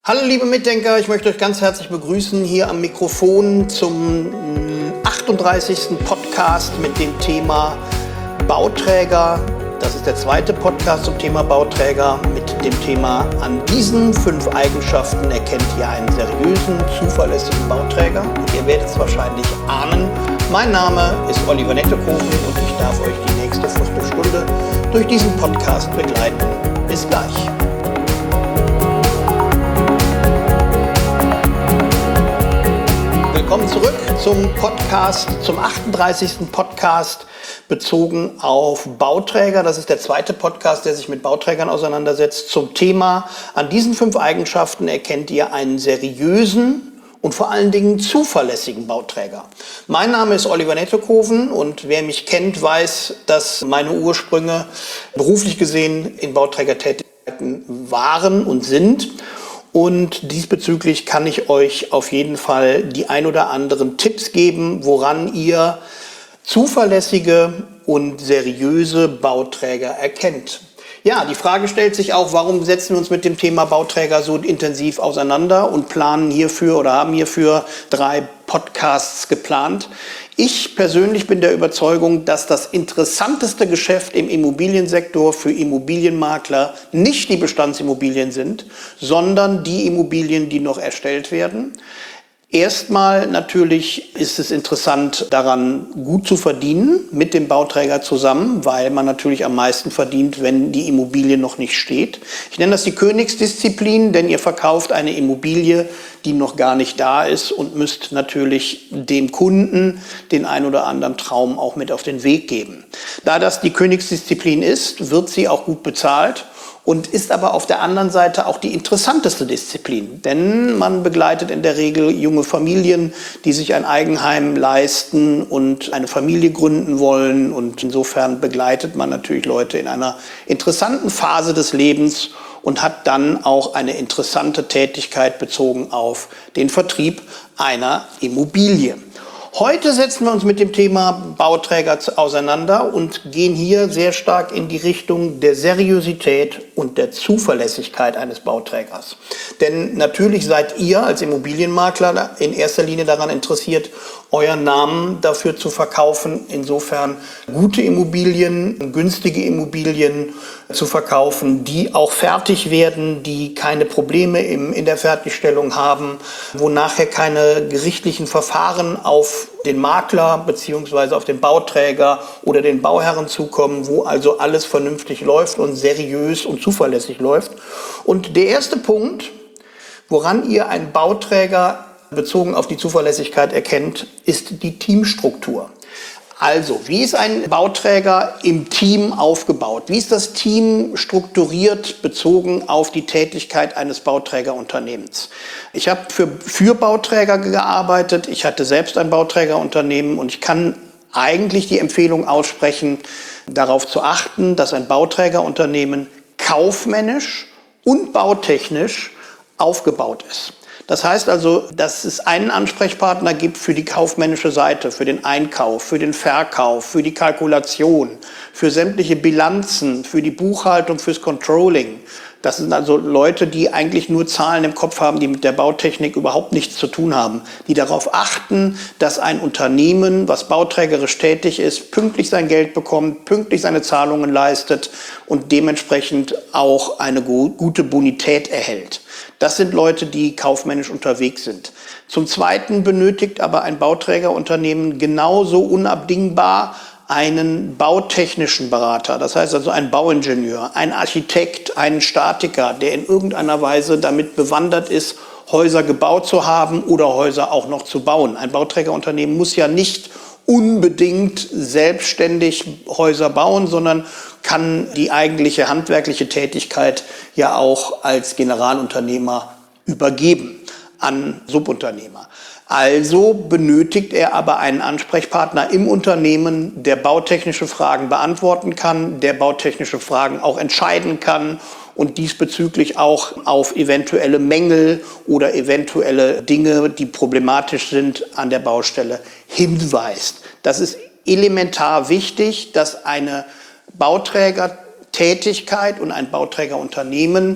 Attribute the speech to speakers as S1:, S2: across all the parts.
S1: Hallo liebe Mitdenker, ich möchte euch ganz herzlich begrüßen hier am Mikrofon zum 38. Podcast mit dem Thema Bauträger. Das ist der zweite Podcast zum Thema Bauträger mit dem Thema: An diesen 5 Eigenschaften erkennt ihr einen seriösen, zuverlässigen Bauträger. Und ihr werdet es wahrscheinlich ahnen. Mein Name ist Oliver Nettekoven und ich darf euch die nächste Viertelstunde durch diesen Podcast begleiten. Bis gleich. Willkommen zurück zum Podcast, zum 38. Podcast bezogen auf Bauträger. Das ist der zweite Podcast, der sich mit Bauträgern auseinandersetzt. Zum Thema: An diesen 5 Eigenschaften erkennt ihr einen seriösen und vor allen Dingen zuverlässigen Bauträger. Mein Name ist Oliver Nettekoven und wer mich kennt, weiß, dass meine Ursprünge beruflich gesehen in Bauträgertätigkeiten waren und sind. Und diesbezüglich kann ich euch auf jeden Fall die ein oder anderen Tipps geben, woran ihr zuverlässige und seriöse Bauträger erkennt. Ja, die Frage stellt sich auch, warum setzen wir uns mit dem Thema Bauträger so intensiv auseinander und planen hierfür oder haben hierfür 3 Podcasts geplant. Ich persönlich bin der Überzeugung, dass das interessanteste Geschäft im Immobiliensektor für Immobilienmakler nicht die Bestandsimmobilien sind, sondern die Immobilien, die noch erstellt werden. Erstmal natürlich ist es interessant, daran gut zu verdienen mit dem Bauträger zusammen, weil man natürlich am meisten verdient, wenn die Immobilie noch nicht steht. Ich nenne das die Königsdisziplin, denn ihr verkauft eine Immobilie, die noch gar nicht da ist, und müsst natürlich dem Kunden den ein oder anderen Traum auch mit auf den Weg geben. Da das die Königsdisziplin ist, wird sie auch gut bezahlt. Und ist aber auf der anderen Seite auch die interessanteste Disziplin. Denn man begleitet in der Regel junge Familien, die sich ein Eigenheim leisten und eine Familie gründen wollen. Und insofern begleitet man natürlich Leute in einer interessanten Phase des Lebens und hat dann auch eine interessante Tätigkeit bezogen auf den Vertrieb einer Immobilie. Heute setzen wir uns mit dem Thema Bauträger auseinander und gehen hier sehr stark in die Richtung der Seriosität und der Zuverlässigkeit eines Bauträgers. Denn natürlich seid ihr als Immobilienmakler in erster Linie daran interessiert, euren Namen dafür zu verkaufen, insofern gute Immobilien, günstige Immobilien zu verkaufen, die auch fertig werden, die keine Probleme in der Fertigstellung haben, wo nachher keine gerichtlichen Verfahren auf den Makler bzw. auf den Bauträger oder den Bauherren zukommen, wo also alles vernünftig läuft und seriös und zuverlässig läuft. Und der erste Punkt, woran ihr einen Bauträger bezogen auf die Zuverlässigkeit erkennt, ist die Teamstruktur. Also, wie ist ein Bauträger im Team aufgebaut? Wie ist das Team strukturiert bezogen auf die Tätigkeit eines Bauträgerunternehmens? Ich habe für Bauträger gearbeitet, ich hatte selbst ein Bauträgerunternehmen und ich kann eigentlich die Empfehlung aussprechen, darauf zu achten, dass ein Bauträgerunternehmen kaufmännisch und bautechnisch aufgebaut ist. Das heißt also, dass es einen Ansprechpartner gibt für die kaufmännische Seite, für den Einkauf, für den Verkauf, für die Kalkulation, für sämtliche Bilanzen, für die Buchhaltung, fürs Controlling. Das sind also Leute, die eigentlich nur Zahlen im Kopf haben, die mit der Bautechnik überhaupt nichts zu tun haben, die darauf achten, dass ein Unternehmen, was bauträgerisch tätig ist, pünktlich sein Geld bekommt, pünktlich seine Zahlungen leistet und dementsprechend auch eine gute Bonität erhält. Das sind Leute, die kaufmännisch unterwegs sind. Zum Zweiten benötigt aber ein Bauträgerunternehmen genauso unabdingbar einen bautechnischen Berater, das heißt also einen Bauingenieur, einen Architekt, einen Statiker, der in irgendeiner Weise damit bewandert ist, Häuser gebaut zu haben oder Häuser auch noch zu bauen. Ein Bauträgerunternehmen muss ja nicht unbedingt selbstständig Häuser bauen, sondern kann die eigentliche handwerkliche Tätigkeit ja auch als Generalunternehmer übergeben an Subunternehmer. Also benötigt er aber einen Ansprechpartner im Unternehmen, der bautechnische Fragen beantworten kann, der bautechnische Fragen auch entscheiden kann und diesbezüglich auch auf eventuelle Mängel oder eventuelle Dinge, die problematisch sind, an der Baustelle hinweist. Das ist elementar wichtig, dass eine Bauträgertätigkeit und ein Bauträgerunternehmen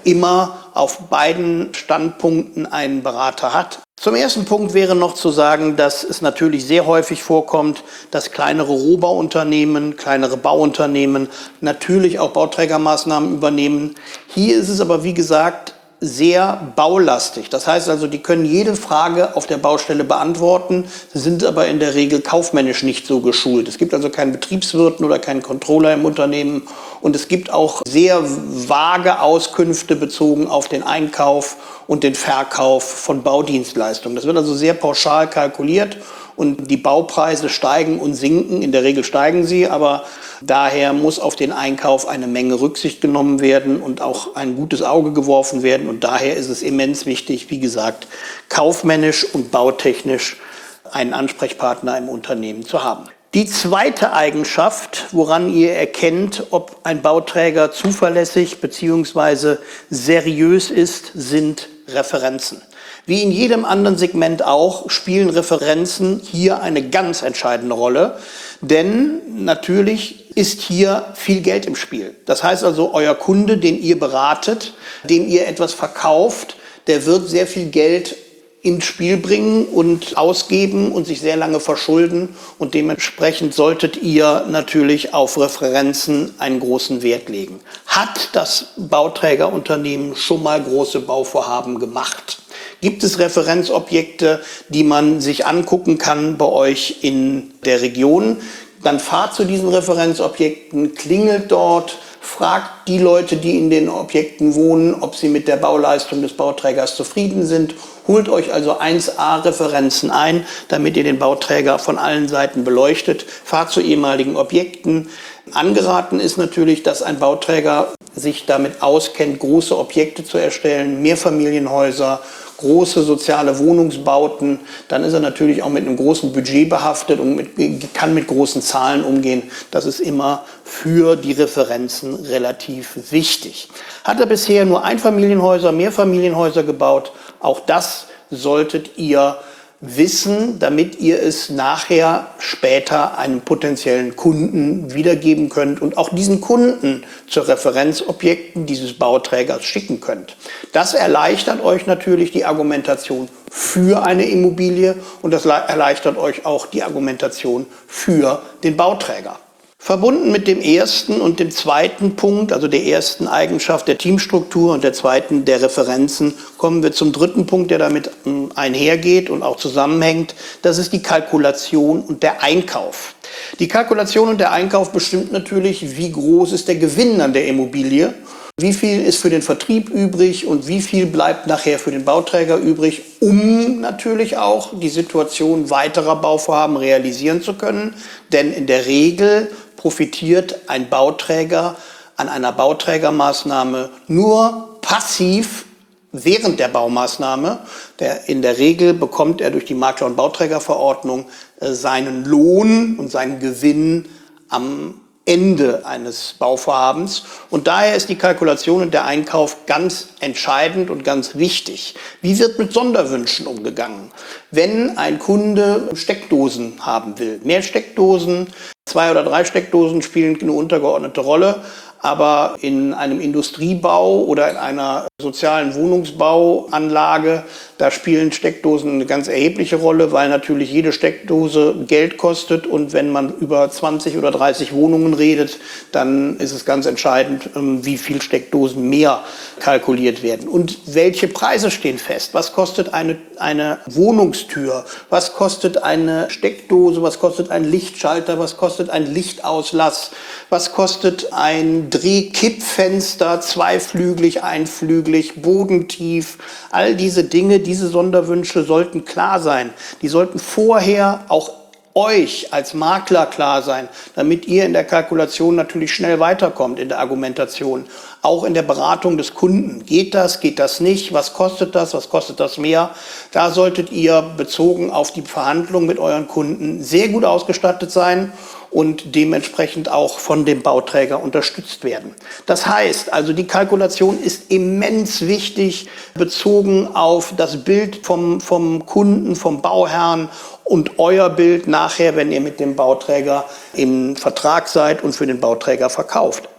S1: immer auf beiden Standpunkten einen Berater hat. Zum ersten Punkt wäre noch zu sagen, dass es natürlich sehr häufig vorkommt, dass kleinere Rohbauunternehmen, kleinere Bauunternehmen natürlich auch Bauträgermaßnahmen übernehmen. Hier ist es aber, wie gesagt, sehr baulastig. Das heißt also, die können jede Frage auf der Baustelle beantworten, sind aber in der Regel kaufmännisch nicht so geschult. Es gibt also keinen Betriebswirten oder keinen Controller im Unternehmen und es gibt auch sehr vage Auskünfte bezogen auf den Einkauf und den Verkauf von Baudienstleistungen. Das wird also sehr pauschal kalkuliert und die Baupreise steigen und sinken. In der Regel steigen sie, aber daher muss auf den Einkauf eine Menge Rücksicht genommen werden und auch ein gutes Auge geworfen werden. Und daher ist es immens wichtig, wie gesagt, kaufmännisch und bautechnisch einen Ansprechpartner im Unternehmen zu haben. Die zweite Eigenschaft, woran ihr erkennt, ob ein Bauträger zuverlässig bzw. seriös ist, sind Referenzen. Wie in jedem anderen Segment auch, spielen Referenzen hier eine ganz entscheidende Rolle, denn natürlich ist hier viel Geld im Spiel. Das heißt also, euer Kunde, den ihr beratet, dem ihr etwas verkauft, der wird sehr viel Geld ins Spiel bringen und ausgeben und sich sehr lange verschulden und dementsprechend solltet ihr natürlich auf Referenzen einen großen Wert legen. Hat das Bauträgerunternehmen schon mal große Bauvorhaben gemacht? Gibt es Referenzobjekte, die man sich angucken kann bei euch in der Region? Dann fahrt zu diesen Referenzobjekten, klingelt dort, fragt die Leute, die in den Objekten wohnen, ob sie mit der Bauleistung des Bauträgers zufrieden sind. Holt euch also 1A-Referenzen ein, damit ihr den Bauträger von allen Seiten beleuchtet. Fahrt zu ehemaligen Objekten. Angeraten ist natürlich, dass ein Bauträger sich damit auskennt, große Objekte zu erstellen, Mehrfamilienhäuser, große soziale Wohnungsbauten. Dann ist er natürlich auch mit einem großen Budget behaftet und kann mit großen Zahlen umgehen. Das ist immer für die Referenzen relativ wichtig. Hat er bisher nur Einfamilienhäuser, Mehrfamilienhäuser gebaut? Auch das solltet ihr wissen, damit ihr es nachher später einem potenziellen Kunden wiedergeben könnt und auch diesen Kunden zu Referenzobjekten dieses Bauträgers schicken könnt. Das erleichtert euch natürlich die Argumentation für eine Immobilie und das erleichtert euch auch die Argumentation für den Bauträger. Verbunden mit dem ersten und dem zweiten Punkt, also der ersten Eigenschaft der Teamstruktur und der zweiten der Referenzen, kommen wir zum dritten Punkt, der damit einhergeht und auch zusammenhängt. Das ist die Kalkulation und der Einkauf. Die Kalkulation und der Einkauf bestimmt natürlich, wie groß ist der Gewinn an der Immobilie, wie viel ist für den Vertrieb übrig und wie viel bleibt nachher für den Bauträger übrig, um natürlich auch die Situation weiterer Bauvorhaben realisieren zu können. Denn in der Regel profitiert ein Bauträger an einer Bauträgermaßnahme nur passiv während der Baumaßnahme. In der Regel bekommt er durch die Makler- und Bauträgerverordnung seinen Lohn und seinen Gewinn am Ende eines Bauvorhabens. Und daher ist die Kalkulation und der Einkauf ganz entscheidend und ganz wichtig. Wie wird mit Sonderwünschen umgegangen? Wenn ein Kunde Steckdosen haben will, mehr Steckdosen, 2 oder 3 Steckdosen spielen eine untergeordnete Rolle. Aber in einem Industriebau oder in einer sozialen Wohnungsbauanlage, da spielen Steckdosen eine ganz erhebliche Rolle, weil natürlich jede Steckdose Geld kostet. Und wenn man über 20 oder 30 Wohnungen redet, dann ist es ganz entscheidend, wie viel Steckdosen mehr kalkuliert werden. Und welche Preise stehen fest? Was kostet eine Wohnungstür? Was kostet eine Steckdose? Was kostet ein Lichtschalter? Was kostet ein Lichtauslass? Was kostet ein Drehkippfenster, zweiflügelig, einflügelig, bodentief? All diese Dinge, diese Sonderwünsche sollten klar sein. Die sollten vorher auch euch als Makler klar sein, damit ihr in der Kalkulation natürlich schnell weiterkommt in der Argumentation. Auch in der Beratung des Kunden. Geht das nicht? Was kostet das mehr? Da solltet ihr bezogen auf die Verhandlungen mit euren Kunden sehr gut ausgestattet sein und dementsprechend auch von dem Bauträger unterstützt werden. Das heißt also, die Kalkulation ist immens wichtig, bezogen auf das Bild vom Kunden, vom Bauherrn und euer Bild nachher, wenn ihr mit dem Bauträger im Vertrag seid und für den Bauträger verkauft.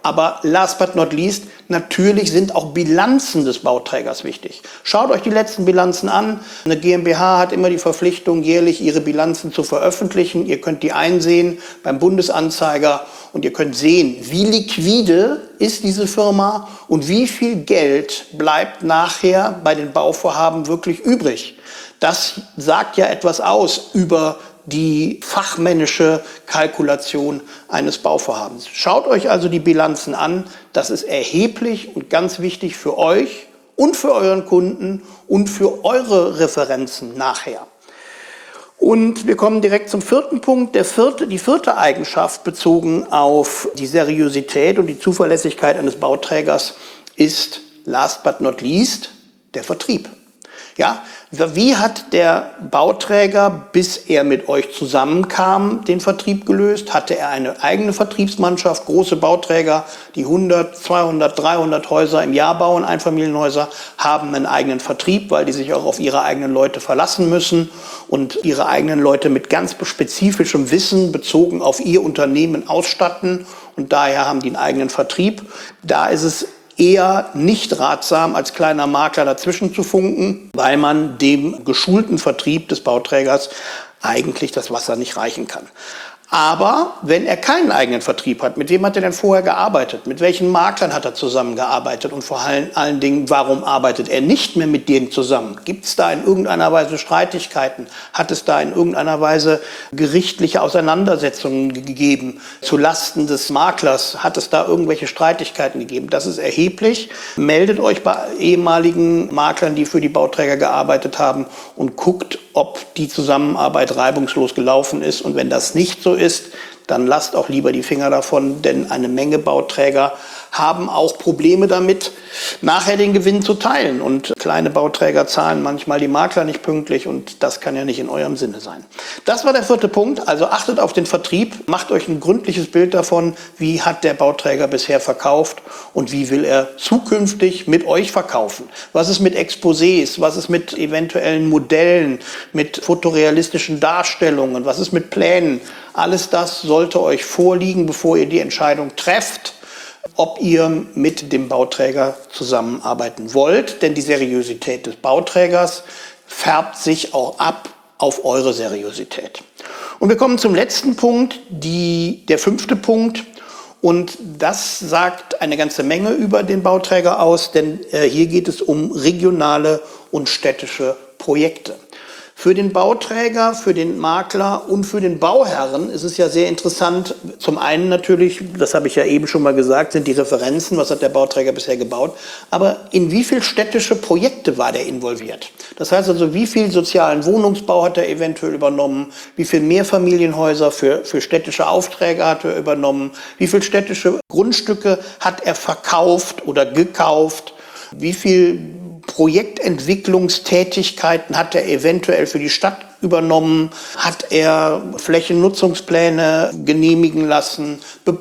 S1: Aber last but not least, natürlich sind auch Bilanzen des Bauträgers wichtig. Schaut euch die letzten Bilanzen an. Eine GmbH hat immer die Verpflichtung, jährlich ihre Bilanzen zu veröffentlichen. Ihr könnt die einsehen beim Bundesanzeiger und ihr könnt sehen, wie liquide ist diese Firma und wie viel Geld bleibt nachher bei den Bauvorhaben wirklich übrig. Das sagt ja etwas aus über die fachmännische Kalkulation eines Bauvorhabens. Schaut euch also die Bilanzen an. Das ist erheblich und ganz wichtig für euch und für euren Kunden und für eure Referenzen nachher. Und wir kommen direkt zum vierten Punkt. Die vierte Eigenschaft bezogen auf die Seriosität und die Zuverlässigkeit eines Bauträgers ist, last but not least, der Vertrieb. Ja, wie hat der Bauträger, bis er mit euch zusammenkam, den Vertrieb gelöst? Hatte er eine eigene Vertriebsmannschaft? Große Bauträger, die 100, 200, 300 Häuser im Jahr bauen, Einfamilienhäuser, haben einen eigenen Vertrieb, weil die sich auch auf ihre eigenen Leute verlassen müssen und ihre eigenen Leute mit ganz spezifischem Wissen bezogen auf ihr Unternehmen ausstatten. Und daher haben die einen eigenen Vertrieb. Da ist es eher nicht ratsam, als kleiner Makler dazwischen zu funken, weil man dem geschulten Vertrieb des Bauträgers eigentlich das Wasser nicht reichen kann. Aber wenn er keinen eigenen Vertrieb hat, mit wem hat er denn vorher gearbeitet? Mit welchen Maklern hat er zusammengearbeitet? Und vor allen Dingen, warum arbeitet er nicht mehr mit denen zusammen? Gibt es da in irgendeiner Weise Streitigkeiten? Hat es da in irgendeiner Weise gerichtliche Auseinandersetzungen gegeben zu Lasten des Maklers? Hat es da irgendwelche Streitigkeiten gegeben? Das ist erheblich. Meldet euch bei ehemaligen Maklern, die für die Bauträger gearbeitet haben, und guckt, ob die Zusammenarbeit reibungslos gelaufen ist. Und wenn das nicht so ist, dann lasst auch lieber die Finger davon, denn eine Menge Bauträger haben auch Probleme damit, nachher den Gewinn zu teilen. Und kleine Bauträger zahlen manchmal die Makler nicht pünktlich und das kann ja nicht in eurem Sinne sein. Das war der vierte Punkt. Also achtet auf den Vertrieb, macht euch ein gründliches Bild davon, wie hat der Bauträger bisher verkauft und wie will er zukünftig mit euch verkaufen. Was ist mit Exposés, was ist mit eventuellen Modellen, mit fotorealistischen Darstellungen, was ist mit Plänen. Alles das sollte euch vorliegen, bevor ihr die Entscheidung trefft, ob ihr mit dem Bauträger zusammenarbeiten wollt. Denn die Seriosität des Bauträgers färbt sich auch ab auf eure Seriosität. Und wir kommen zum letzten Punkt, der fünfte Punkt. Und das sagt eine ganze Menge über den Bauträger aus, denn hier geht es um regionale und städtische Projekte. Für den Bauträger, für den Makler und für den Bauherren ist es ja sehr interessant. Zum einen natürlich, das habe ich ja eben schon mal gesagt, sind die Referenzen, was hat der Bauträger bisher gebaut. Aber in wie viele städtische Projekte war der involviert? Das heißt also, wie viel sozialen Wohnungsbau hat er eventuell übernommen? Wie viel Mehrfamilienhäuser für städtische Aufträge hat er übernommen? Wie viele städtische Grundstücke hat er verkauft oder gekauft? Wie viel Projektentwicklungstätigkeiten hat er eventuell für die Stadt übernommen? Hat er Flächennutzungspläne genehmigen lassen,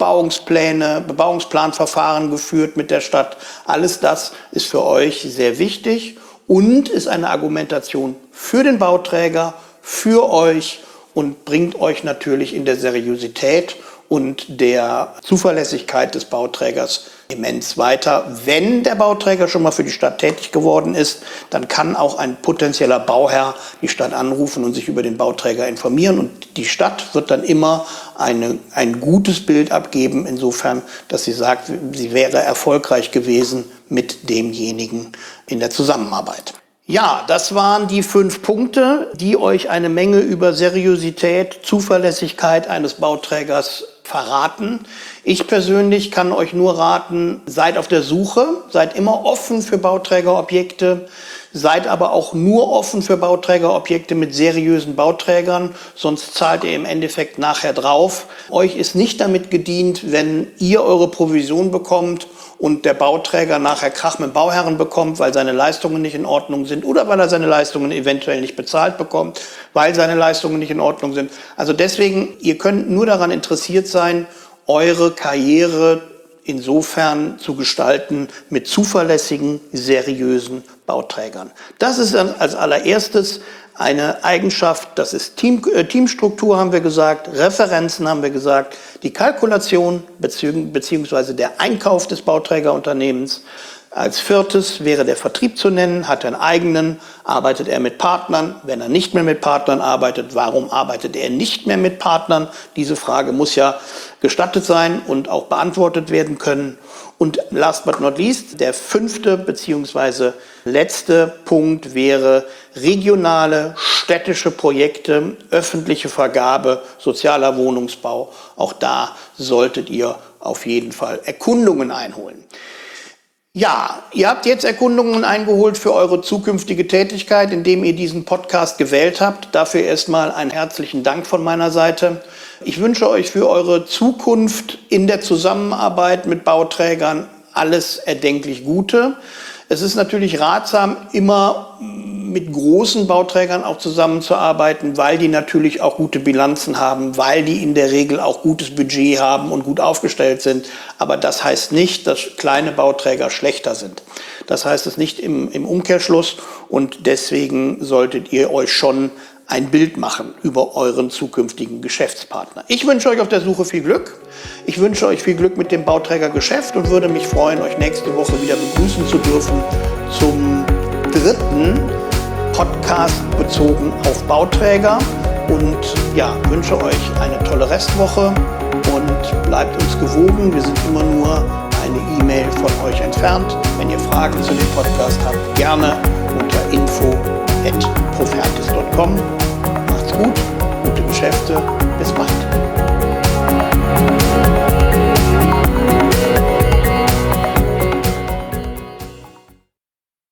S1: Bebauungsplanverfahren geführt mit der Stadt? Alles das ist für euch sehr wichtig und ist eine Argumentation für den Bauträger, für euch und bringt euch natürlich in der Seriosität und der Zuverlässigkeit des Bauträgers immens weiter. Wenn der Bauträger schon mal für die Stadt tätig geworden ist, dann kann auch ein potenzieller Bauherr die Stadt anrufen und sich über den Bauträger informieren. Und die Stadt wird dann immer ein gutes Bild abgeben, insofern, dass sie sagt, sie wäre erfolgreich gewesen mit demjenigen in der Zusammenarbeit. Ja, das waren die 5 Punkte, die euch eine Menge über Seriosität, Zuverlässigkeit eines Bauträgers verraten. Ich persönlich kann euch nur raten, seid auf der Suche, seid immer offen für Bauträgerobjekte, seid aber auch nur offen für Bauträgerobjekte mit seriösen Bauträgern, sonst zahlt ihr im Endeffekt nachher drauf. Euch ist nicht damit gedient, wenn ihr eure Provision bekommt und der Bauträger nachher Krach mit dem Bauherren bekommt, weil seine Leistungen nicht in Ordnung sind oder weil er seine Leistungen eventuell nicht bezahlt bekommt, weil seine Leistungen nicht in Ordnung sind. Also deswegen, ihr könnt nur daran interessiert sein, eure Karriere insofern zu gestalten mit zuverlässigen, seriösen Bauträgern. Das ist dann als allererstes eine Eigenschaft, das ist Teamstruktur, haben wir gesagt, Referenzen haben wir gesagt, die Kalkulation beziehungsweise der Einkauf des Bauträgerunternehmens. Als viertes wäre der Vertrieb zu nennen, hat er einen eigenen, arbeitet er mit Partnern. Wenn er nicht mehr mit Partnern arbeitet, warum arbeitet er nicht mehr mit Partnern? Diese Frage muss ja gestattet sein und auch beantwortet werden können. Und last but not least, der fünfte beziehungsweise letzte Punkt wäre regionale, städtische Projekte, öffentliche Vergabe, sozialer Wohnungsbau. Auch da solltet ihr auf jeden Fall Erkundungen einholen. Ja, ihr habt jetzt Erkundungen eingeholt für eure zukünftige Tätigkeit, indem ihr diesen Podcast gewählt habt. Dafür erstmal einen herzlichen Dank von meiner Seite. Ich wünsche euch für eure Zukunft in der Zusammenarbeit mit Bauträgern alles erdenklich Gute. Es ist natürlich ratsam, immer mit großen Bauträgern auch zusammenzuarbeiten, weil die natürlich auch gute Bilanzen haben, weil die in der Regel auch gutes Budget haben und gut aufgestellt sind. Aber das heißt nicht, dass kleine Bauträger schlechter sind. Das heißt es nicht im Umkehrschluss und deswegen solltet ihr euch schon ein Bild machen über euren zukünftigen Geschäftspartner. Ich wünsche euch auf der Suche viel Glück. Ich wünsche euch viel Glück mit dem Bauträgergeschäft und würde mich freuen, euch nächste Woche wieder begrüßen zu dürfen zum dritten Podcast bezogen auf Bauträger. Und ja, wünsche euch eine tolle Restwoche und bleibt uns gewogen. Wir sind immer nur eine E-Mail von euch entfernt. Wenn ihr Fragen zu dem Podcast habt, gerne unter info@profertis.com. Macht's gut, gute Geschäfte, bis bald.